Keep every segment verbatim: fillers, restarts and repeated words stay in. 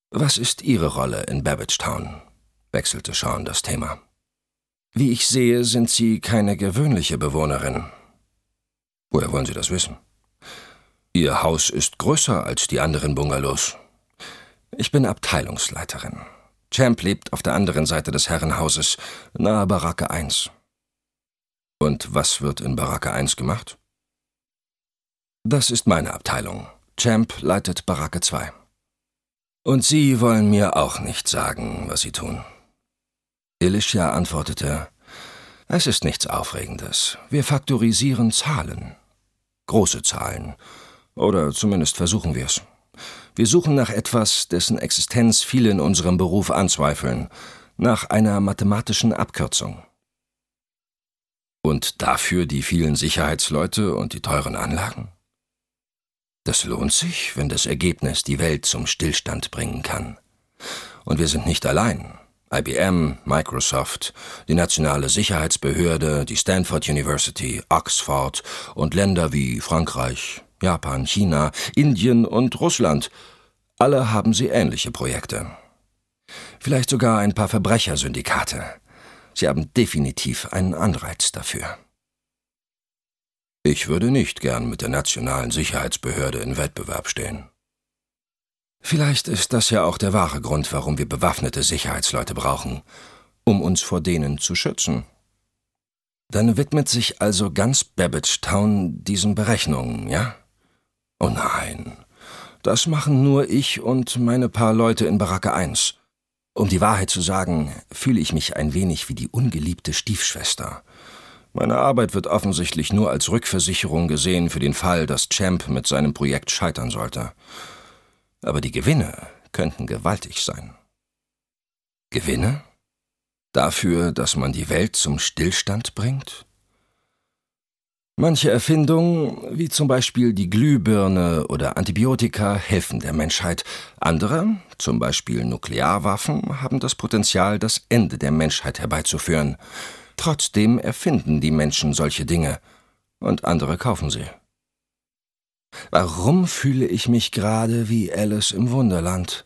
»Was ist Ihre Rolle in Babbagetown?« wechselte Sean das Thema. »Wie ich sehe, sind Sie keine gewöhnliche Bewohnerin.« »Woher wollen Sie das wissen?« »Ihr Haus ist größer als die anderen Bungalows.« »Ich bin Abteilungsleiterin. Champ lebt auf der anderen Seite des Herrenhauses, nahe Baracke eins.« »Und was wird in Baracke eins gemacht?« »Das ist meine Abteilung. Champ leitet Baracke zwei.« »Und Sie wollen mir auch nicht sagen, was Sie tun?« Alicia antwortete, »Es ist nichts Aufregendes. Wir faktorisieren Zahlen. Große Zahlen. Oder zumindest versuchen wir es. Wir suchen nach etwas, dessen Existenz viele in unserem Beruf anzweifeln. Nach einer mathematischen Abkürzung.« »Und dafür die vielen Sicherheitsleute und die teuren Anlagen?« »Das lohnt sich, wenn das Ergebnis die Welt zum Stillstand bringen kann. Und wir sind nicht allein. I B M, Microsoft, die Nationale Sicherheitsbehörde, die Stanford University, Oxford und Länder wie Frankreich, Japan, China, Indien und Russland. Alle haben sie ähnliche Projekte. Vielleicht sogar ein paar Verbrechersyndikate. Sie haben definitiv einen Anreiz dafür.« »Ich würde nicht gern mit der Nationalen Sicherheitsbehörde in Wettbewerb stehen.« »Vielleicht ist das ja auch der wahre Grund, warum wir bewaffnete Sicherheitsleute brauchen, um uns vor denen zu schützen.« »Dann widmet sich also ganz Babbagetown diesen Berechnungen, ja?« »Oh nein, das machen nur ich und meine paar Leute in Baracke eins. Um die Wahrheit zu sagen, fühle ich mich ein wenig wie die ungeliebte Stiefschwester. Meine Arbeit wird offensichtlich nur als Rückversicherung gesehen für den Fall, dass Champ mit seinem Projekt scheitern sollte. Aber die Gewinne könnten gewaltig sein.« »Gewinne? Dafür, dass man die Welt zum Stillstand bringt?« »Manche Erfindungen, wie zum Beispiel die Glühbirne oder Antibiotika, helfen der Menschheit. Andere, zum Beispiel Nuklearwaffen, haben das Potenzial, das Ende der Menschheit herbeizuführen. Trotzdem erfinden die Menschen solche Dinge, und andere kaufen sie. Warum fühle ich mich gerade wie Alice im Wunderland?«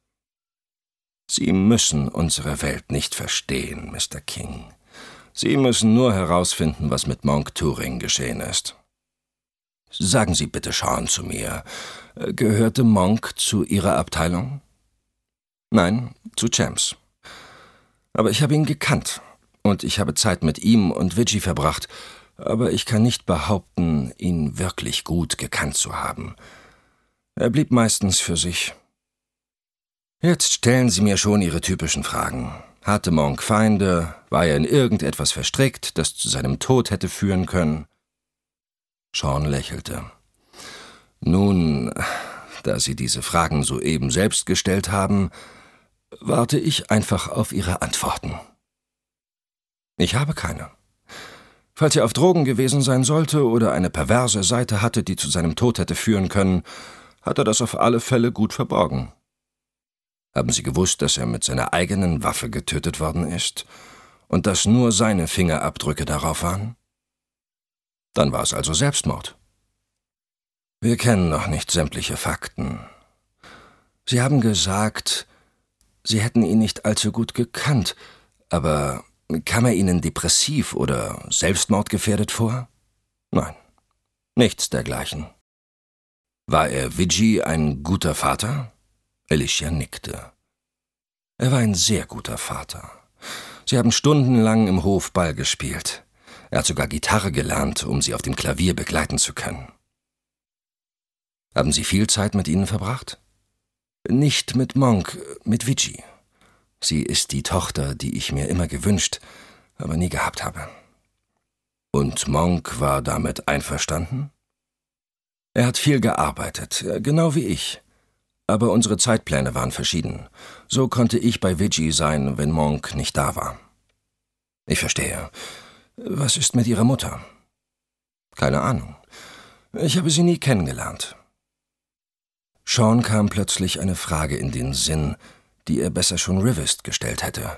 »Sie müssen unsere Welt nicht verstehen, Mister King. Sie müssen nur herausfinden, was mit Monk Turing geschehen ist. Sagen Sie bitte Sean zu mir, gehörte Monk zu Ihrer Abteilung?« »Nein, zu Champs. Aber ich habe ihn gekannt. Und ich habe Zeit mit ihm und Widgie verbracht, aber ich kann nicht behaupten, ihn wirklich gut gekannt zu haben. Er blieb meistens für sich.« »Jetzt stellen Sie mir schon Ihre typischen Fragen. Hatte Monk Feinde? War er in irgendetwas verstrickt, das zu seinem Tod hätte führen können?« Sean lächelte. »Nun, da Sie diese Fragen soeben selbst gestellt haben, warte ich einfach auf Ihre Antworten.« »Ich habe keine. Falls er auf Drogen gewesen sein sollte oder eine perverse Seite hatte, die zu seinem Tod hätte führen können, hat er das auf alle Fälle gut verborgen. Haben Sie gewusst, dass er mit seiner eigenen Waffe getötet worden ist und dass nur seine Fingerabdrücke darauf waren? Dann war es also Selbstmord. Wir kennen noch nicht sämtliche Fakten. Sie haben gesagt, Sie hätten ihn nicht allzu gut gekannt, aber kam er Ihnen depressiv oder selbstmordgefährdet vor? Nein, nichts dergleichen. War er Widgie ein guter Vater? Alicia nickte. Er war ein sehr guter Vater. Sie haben stundenlang im Hof Ball gespielt. Er hat sogar Gitarre gelernt, um sie auf dem Klavier begleiten zu können. Haben Sie viel Zeit mit ihnen verbracht? Nicht mit Monk, mit Widgie. Sie ist die Tochter, die ich mir immer gewünscht, aber nie gehabt habe. Und Monk war damit einverstanden? Er hat viel gearbeitet, genau wie ich. Aber unsere Zeitpläne waren verschieden. So konnte ich bei Widgie sein, wenn Monk nicht da war. Ich verstehe. Was ist mit Ihrer Mutter? Keine Ahnung. Ich habe sie nie kennengelernt. Sean kam plötzlich eine Frage in den Sinn, die er besser schon Rivest gestellt hätte.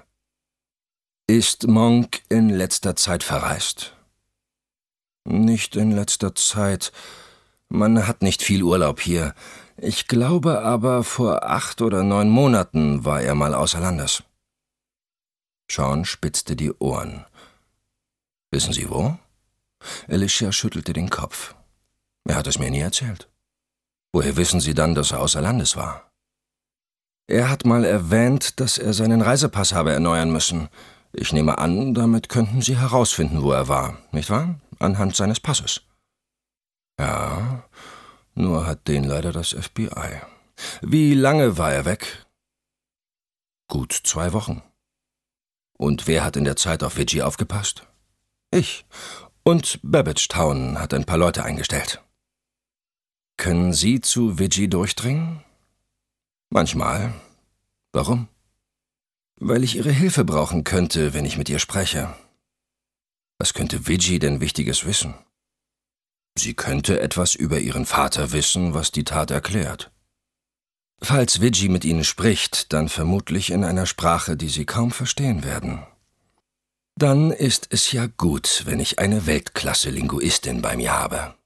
Ist Monk in letzter Zeit verreist? Nicht in letzter Zeit. Man hat nicht viel Urlaub hier. Ich glaube aber, vor acht oder neun Monaten war er mal außer Landes. Sean spitzte die Ohren. Wissen Sie wo? Alicia schüttelte den Kopf. Er hat es mir nie erzählt. Woher wissen Sie dann, dass er außer Landes war? Er hat mal erwähnt, dass er seinen Reisepass habe erneuern müssen. Ich nehme an, damit könnten Sie herausfinden, wo er war, nicht wahr? Anhand seines Passes. Ja, nur hat den leider das F B I. Wie lange war er weg? Gut zwei Wochen. Und wer hat in der Zeit auf Widgie aufgepasst? Ich. Und Babbage Town hat ein paar Leute eingestellt. Können Sie zu Widgie durchdringen? Manchmal. Warum? Weil ich Ihre Hilfe brauchen könnte, wenn ich mit ihr spreche. Was könnte Widgie denn Wichtiges wissen? Sie könnte etwas über ihren Vater wissen, was die Tat erklärt. Falls Widgie mit Ihnen spricht, dann vermutlich in einer Sprache, die Sie kaum verstehen werden. Dann ist es ja gut, wenn ich eine Weltklasse-Linguistin bei mir habe.